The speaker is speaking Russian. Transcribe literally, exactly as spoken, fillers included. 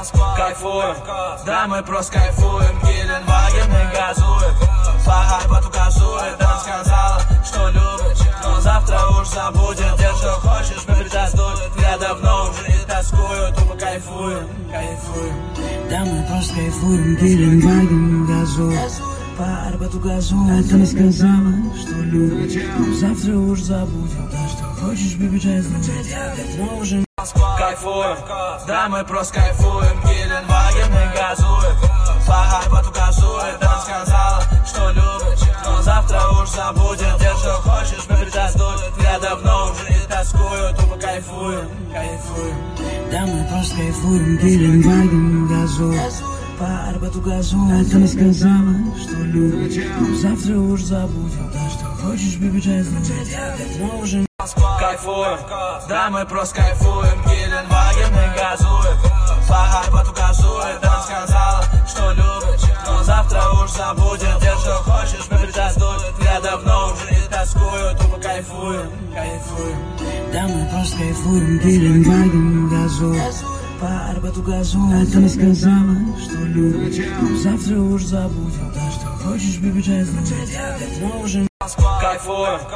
Кайфуем, да мы просто кайфуем. Геленваген мы газуем, по Арбату газует. Она сказала, что любит, но завтра уж забудет. Делай, что хочешь, мы притаздуем. Я давно уже не тоскую, тупо кайфуем, кайфуем. Да мы просто кайфуем. Геленваген газует, по Арбату газует. Она сказала, что любит, но завтра уж забудет. Да что хочешь, baby, just do it. Я давно уже Кайфуем, да мы просто кайфуем. Геленваген мы газуем, по Арбату газует. Она сказала, что любит, но завтра уж забудет. Делай, что хочешь, мы притаздуем. Я давно уже не тоскую, тупо кайфуем, кайфуем. Да мы просто кайфуем. Геленваген газует, по Арбату газует. Она сказала, что любит, но завтра уж забудет. Да что хочешь, baby, just do it. Я давно уже Кайфуем, да мы просто кайфуем. Геленваген мы газуем, по Арбату газует. Она сказала, что любит, но завтра уж забудет. Делай, что хочешь, мы притаздуем. Я давно уже не тоскую, тупо кайфуем, кайфуем. Да мы просто кайфуем. Геленваген газует, по Арбату газует. Она сказала, что любит, но завтра уж забудет. Да что хочешь, baby, just do it. Я давно уже Кайфуем.